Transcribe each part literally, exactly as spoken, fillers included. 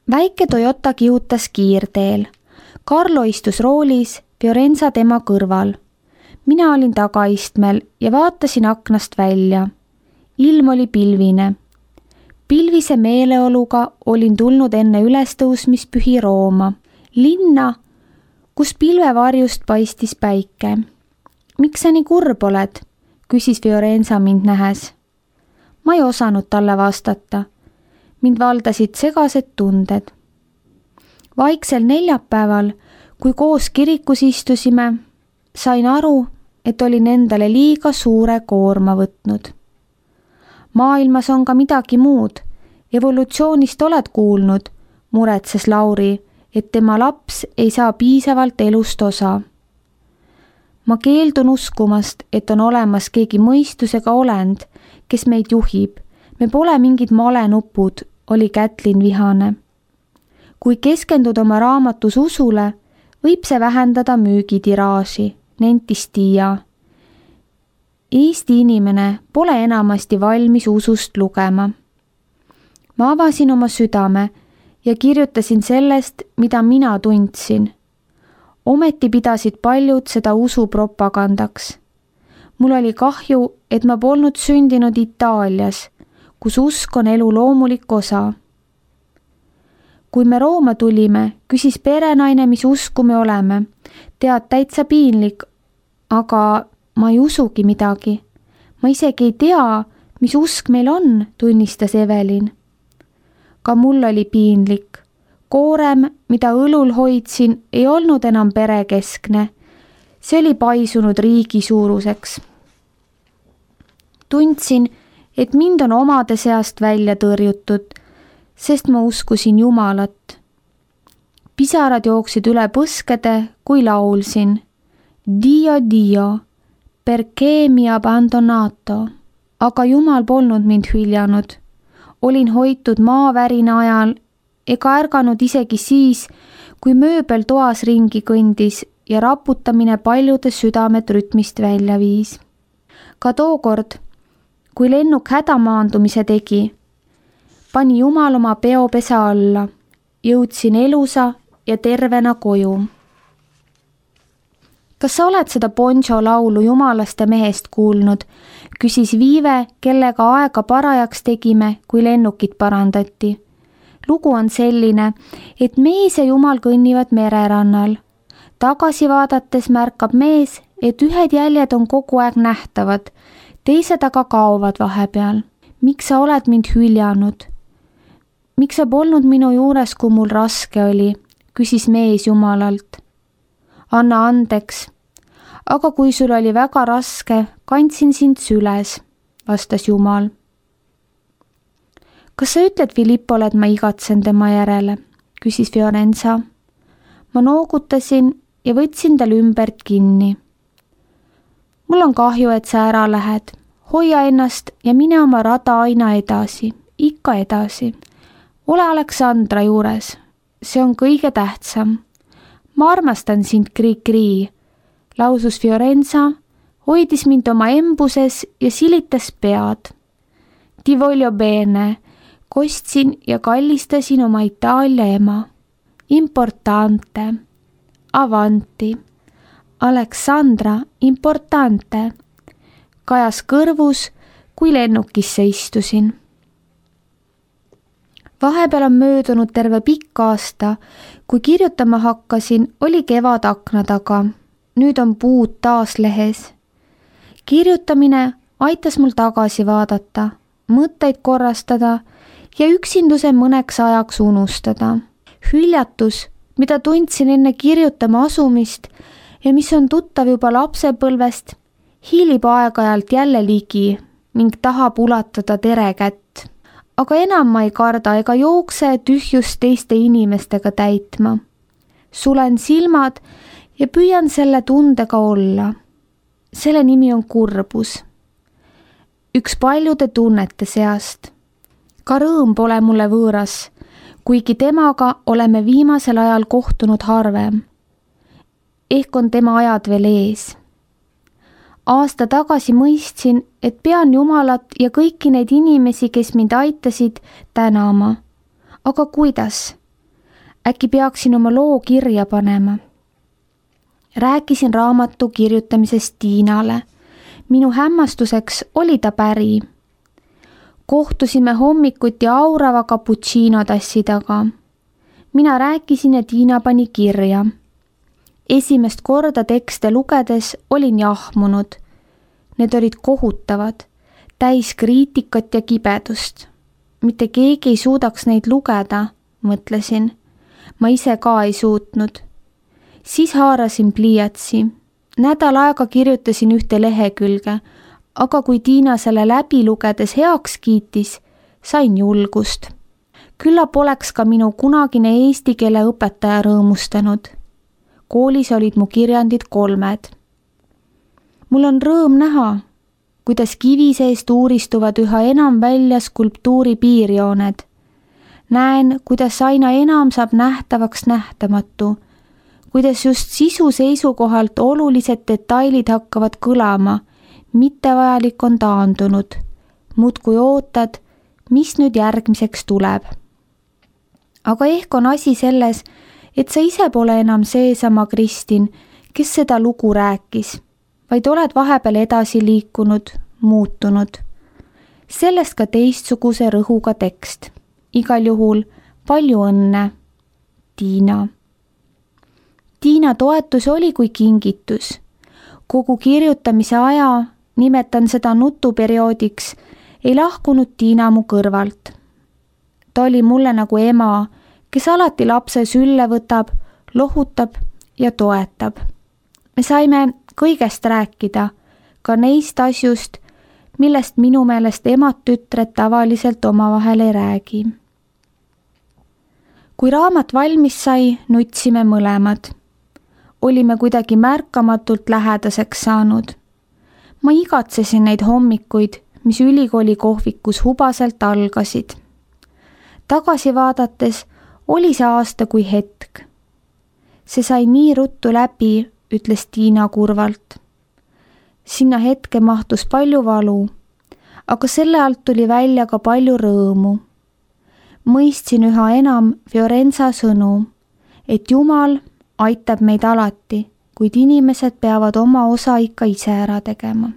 Väike Toyota kihutas kiirteel. Carlo istus roolis, Fiorenza tema kõrval. Mina olin tagaistmel ja vaatasin aknast välja. Ilm oli pilvine. Pilvise meeleoluga olin tulnud enne ülestõusmispühi Rooma. Linna, kus pilvevarjust paistis päike. Miks sa nii kurb oled? Küsis Fiorenza mind nähes. Ma ei osanud talle vastata. Mind valdasid segased tunded. Vaiksel neljapäeval, kui koos kirikus istusime, sain aru, et olin endale liiga suure koorma võtnud. Maailmas on ka midagi muud. Evolutsioonist oled kuulnud, muretses Lauri, et tema laps ei saa piisavalt elust osa. Ma keeldun uskumast, et on olemas keegi mõistusega olend, kes meid juhib. Me pole mingid malenupud, oli Kätlin vihane. Kui keskendud oma raamatus usule, võib see vähendada müügitiraaži, nentis Tiia. Eesti inimene pole enamasti valmis usust lugema. Ma avasin oma südame ja kirjutasin sellest, mida mina tundsin. Ometi pidasid paljud seda usu propagandaks. Mul oli kahju, et ma polnud sündinud Itaalias, kus usk on elu loomulik osa. Kui me Rooma tulime, küsis perenaine, mis usku me oleme. Tead, täitsa piinlik, aga ma ei usugi midagi. Ma isegi ei tea, mis usk meil on, tunnistas Evelin. Ka mul oli piinlik. Koorem, mida õlul hoidsin, ei olnud enam perekeskne. See oli paisunud riigi suuruseks. Tundsin, et mind on omade seast välja tõrjutud, sest ma uskusin Jumalat. Pisarad jooksid üle põskede, kui laulsin. Dio, Dio, perché mi abbandonato. Aga Jumal polnud mind hüljanud. Olin hoitud maavärina ajal ega ärganud isegi siis, kui mööbel toas ringi kõndis ja raputamine paljude südamed rütmist välja viis. Ka tookord, kui lennuk hädamaandumise tegi, pani Jumal oma peopesa alla, jõudsin elusa ja tervena koju. Kas sa oled seda Poncho laulu Jumalast ja mehest kuulnud? Küsis Viive, kellega aega parajaks tegime, kui lennukit parandati. Lugu on selline, et mees ja Jumal kõnnivad mererannal. Tagasi vaadates märkab mees, et ühed jäljed on kogu aeg nähtavad, teised aga kaovad vahepeal. Miks sa oled mind hüljanud? Miks sa polnud minu juures, kui mul raske oli? Küsis mees Jumalalt. Anna andeks. Aga kui sul oli väga raske, kandsin sind süles, vastas Jumal. Kas sa ütled Filippole, et ma igatsen tema järele? Küsis Fiorenza. Ma noogutasin ja võtsin tal ümbert kinni. Mul on kahju, et sa ära lähed. Hoia ennast ja mine oma rada aina edasi, ikka edasi. Ole Aleksandra juures. See on kõige tähtsam. Ma armastan sind, krii-krii, lausus Fiorenza, hoidis mind oma embuses ja silitas pead. Ti voglio bene, kostsin ja kallistasin oma Itaalia ema. Importante, avanti, Aleksandra importante, kajas kõrvus, kui lennukisse istusin. Vahepeal on möödunud terve pikk aasta, kui kirjutama hakkasin, oli kevad akna taga. Nüüd on puud taas lehes. Kirjutamine aitas mul tagasi vaadata, mõtteid korrastada ja üksinduse mõneks ajaks unustada. Hüljatus, mida tundsin enne kirjutama asumist ja mis on tuttav juba lapsepõlvest, hiilib aeg-ajalt jälle ligi ning tahab ulatada tere kätt. Aga enam ma ei karda ega jookse tühjust teiste inimestega täitma. Sulen silmad ja püüan selle tundega olla. Selle nimi on kurbus. Üks paljude tunnete seast. Ka rõõm pole mulle võõras, kuigi temaga oleme viimasel ajal kohtunud harvem. Ehk on tema ajad veel ees. Aasta tagasi mõistsin, et pean Jumalat ja kõiki neid inimesi, kes mind aitasid, tänama. Aga kuidas? äkki peaksin oma loo kirja panema. Rääkisin raamatu kirjutamisest Tiinale. Minu hämmastuseks oli ta päri. Kohtusime hommikuti aurava cappuccino tassi taga. Mina rääkisin ja Tiina pani kirja. Esimest korda tekste lugedes olin jahmunud. Need olid kohutavad, täis kriitikat ja kibedust. Mitte keegi ei suudaks neid lugeda, mõtlesin. Ma ise ka ei suutnud. Siis haarasin pliiatsi. Nädal aega kirjutasin ühte lehekülge, aga kui Tiina selle läbi lugedes heaks kiitis, sain julgust. Küllap oleks ka minu kunagine eesti keele õpetaja rõõmustanud. Koolis olid mu kirjandid kolmed. Mul on rõõm näha, kuidas kivi seest uuristuvad üha enam välja skulptuuri piirjooned. Näen, kuidas aina enam saab nähtavaks nähtamatu, kuidas just sisu seisukohalt olulised detailid hakkavad kõlama, mittevajalik on taandunud. Muudkui ootad, mis nüüd järgmiseks tuleb. Aga ehk on asi selles, et sa ise pole enam seesama Kristin, kes seda lugu rääkis, vaid oled vahepeal edasi liikunud, muutunud. Sellest ka teistsuguse rõhuga tekst. Igal juhul palju õnne, Tiina. Tiina toetus oli kui kingitus. Kogu kirjutamise aja, nimetan seda nutuperioodiks, ei lahkunud Tiina mu kõrvalt. Ta oli mulle nagu ema, kes alati lapse sülle võtab, lohutab ja toetab. Me saime kõigest rääkida, ka neist asjust, millest minu meelest emad tütred tavaliselt omavahel ei räägi. Kui raamat valmis sai, nutsime mõlemad. Olime kuidagi märkamatult lähedaseks saanud. Ma igatsesin neid hommikuid, mis ülikooli kohvikus hubaselt algasid. Tagasi vaadates oli see aasta kui hetk. See sai nii ruttu läbi, ütles Tiina kurvalt. Sinna hetke mahtus palju valu, aga selle alt tuli välja ka palju rõõmu. Mõistsin üha enam Fiorenza sõnu, et Jumal aitab meid alati, kuid inimesed peavad oma osa ikka ise ära tegema.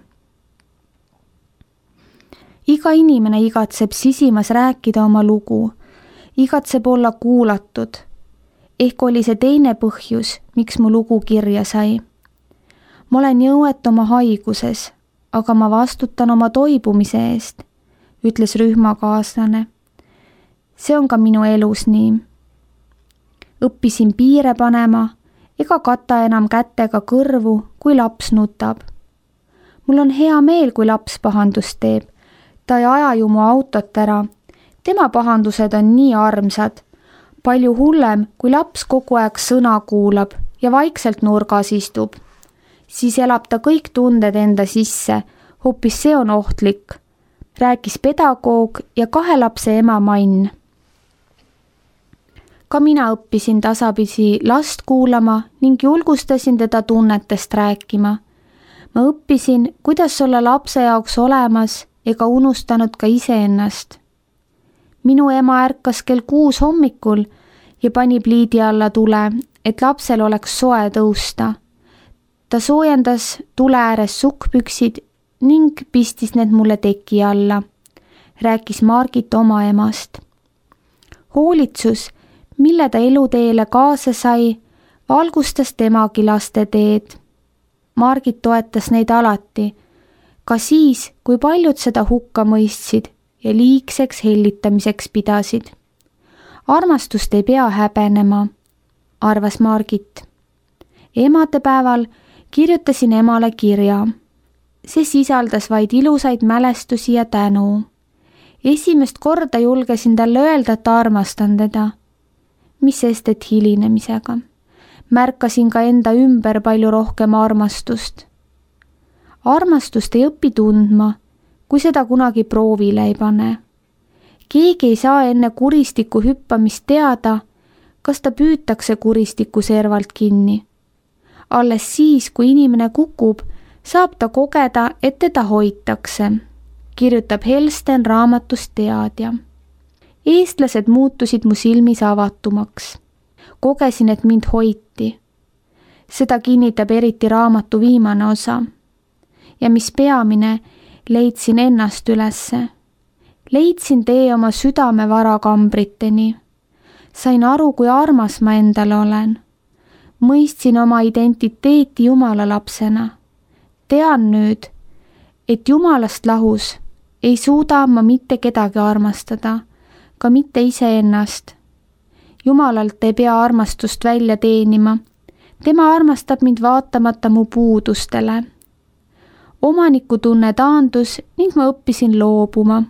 Iga inimene igatseb sisimas rääkida oma lugu, igatseb olla kuulatud. Ehk oli see teine põhjus, miks mu lugu kirja sai. Ma olen jõuet oma haiguses, aga ma vastutan oma toibumise eest, ütles rühmakaaslane. See on ka minu elus nii. Õppisin piire panema ega kata enam kätega kõrvu, kui laps nutab. Mul on hea meel, kui laps pahandust teeb. Ta ei aja ju mu autot ära. Tema pahandused on nii armsad. Palju hullem, kui laps kogu aeg sõna kuulab ja vaikselt nurgas istub. Siis elab ta kõik tunded enda sisse, hoopis see on ohtlik, rääkis pedagoog ja kahe lapse ema Mann. Ka mina õppisin tasapisi last kuulama ning julgustasin teda tunnetest rääkima. Ma õppisin, kuidas olla lapse jaoks olemas ega unustanud ka iseennast. Minu ema ärkas kell kuus hommikul ja pani pliidi alla tule, et lapsel oleks soe tõusta. Ta soojendas tule ääres sukkpüksid ning pistis need mulle teki alla, rääkis Margit oma emast. Hoolitsus, mille ta eluteele kaasa sai, valgustas temagi laste teed. Margit toetas neid alati, ka siis, kui paljud seda hukka mõistsid ja liigseks hellitamiseks pidasid. Armastust ei pea häbenema, arvas Margit. Emadepäeval kirjutasin emale kirja. See sisaldas vaid ilusaid mälestusi ja tänu. Esimest korda julgesin talle öelda, et armastan teda. Mis sest, et hilinemisega. Märkasin ka enda ümber palju rohkem armastust. Armastust ei õpi tundma, kui seda kunagi proovile ei pane. Keegi ei saa enne kuristiku hüppamist teada, kas ta püütakse kuristiku servalt kinni. Alles siis, kui inimene kukub, saab ta kogeda, et teda hoitakse, kirjutab Helsten raamatust teadja. Eestlased muutusid mu silmis avatumaks. Kogesin, et mind hoiti. Seda kinnitab eriti raamatu viimane osa. Ja mis peamine, leidsin ennast ülesse. Leidsin tee oma südame varakambriteni. Sain aru, kui armas ma endale olen. Mõistsin oma identiteeti Jumala lapsena. Tean nüüd, et Jumalast lahus ei suuda ma mitte kedagi armastada, ka mitte iseennast. Jumalalt ei pea armastust välja teenima. Tema armastab mind vaatamata mu puudustele. Omanikutunne taandus ning ma õppisin loobuma.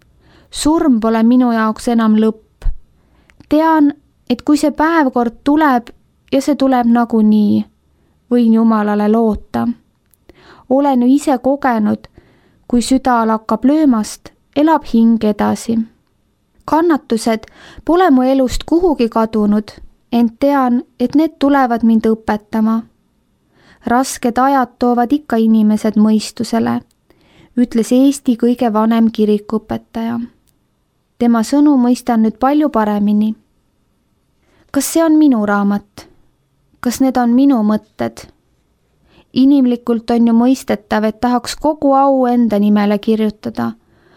Surm pole minu jaoks enam lõpp. Tean, et kui see päev kord tuleb ja see tuleb nagunii, võin Jumalale loota. Olen ju ise kogenud, kui süda lakkab löömast, elab hing edasi. Kannatused pole mu elust kuhugi kadunud, ent tean, et need tulevad mind õpetama. Rasked ajad toovad ikka inimesed mõistusele, ütles Eesti kõige vanem kirikuõpetaja. Tema sõnu mõistan nüüd palju paremini. Kas see on minu raamat? Kas need on minu mõtted? Inimlikult on ju mõistetav, et tahaks kogu au enda nimele kirjutada.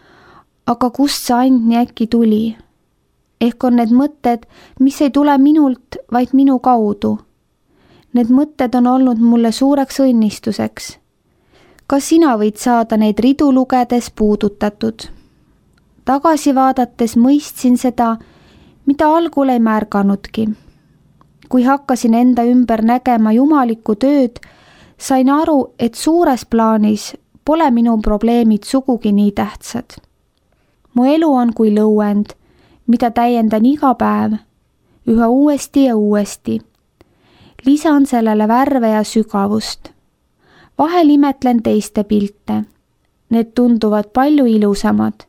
Aga kust see and nii äkki tuli? Ehk on need mõtted, mis ei tule minult, vaid minu kaudu. Need mõtted on olnud mulle suureks õnnistuseks. Ka sina võid saada neid ridu lugedes puudutatud. Tagasi vaadates mõistsin seda, mida algul ei märganudki. Kui hakkasin enda ümber nägema jumalikku tööd, sain aru, et suures plaanis pole minu probleemid sugugi nii tähtsad. Mu elu on kui lõuend, mida täiendan iga päev, üha uuesti ja uuesti. Lisan sellele värve ja sügavust. Vahel imetlen teiste pilte. Need tunduvad palju ilusamad.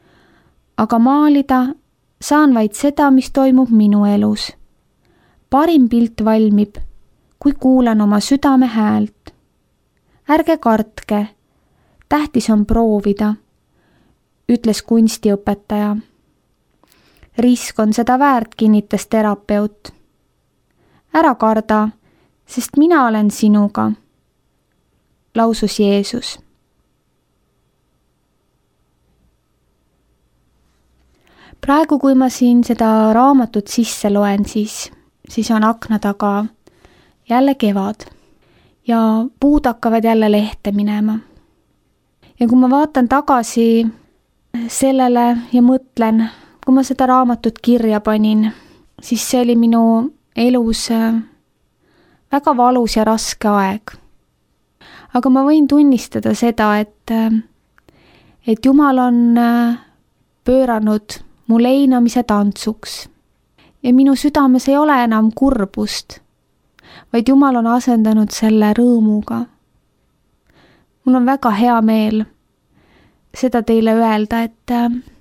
Aga maalida saan vaid seda, mis toimub minu elus. Parim pilt valmib, kui kuulan oma südame häält. Ärge kartke, tähtis on proovida, ütles kunstiõpetaja. Risk on seda väärt, kinnitas terapeut. Ära karda, sest mina olen sinuga, lausus Jeesus. Praegu, kui ma siin seda raamatut sisse loen, siis, siis on akna taga jälle kevad ja puud hakkavad jälle lehte minema. Ja kui ma vaatan tagasi sellele ja mõtlen, kui ma seda raamatut kirja panin, siis see oli minu elus väga valus ja raske aeg. Aga ma võin tunnistada seda, et, et Jumal on pööranud mu leinamise tantsuks ja minu südames ei ole enam kurbust, vaid Jumal on asendanud selle rõõmuga. Mul on väga hea meel seda teile öelda, et,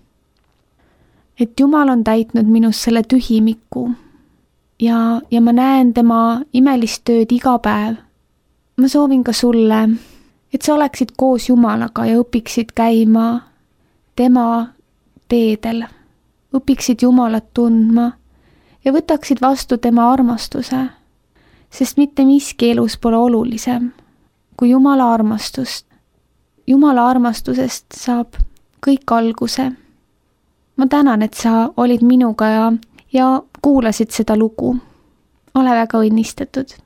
et Jumal on täitnud minus selle tühimiku ja, ja ma näen tema imelist tööd iga päev. Ma soovin ka sulle, et sa oleksid koos Jumalaga ja õpiksid käima tema teedel, õpiksid Jumalat tundma ja võtaksid vastu tema armastuse, sest mitte miski elus pole olulisem kui Jumala armastust. Jumala armastusest saab kõik alguse. Ma tänan, et sa olid minuga ja, ja kuulasid seda lugu. Ole väga õnnistatud.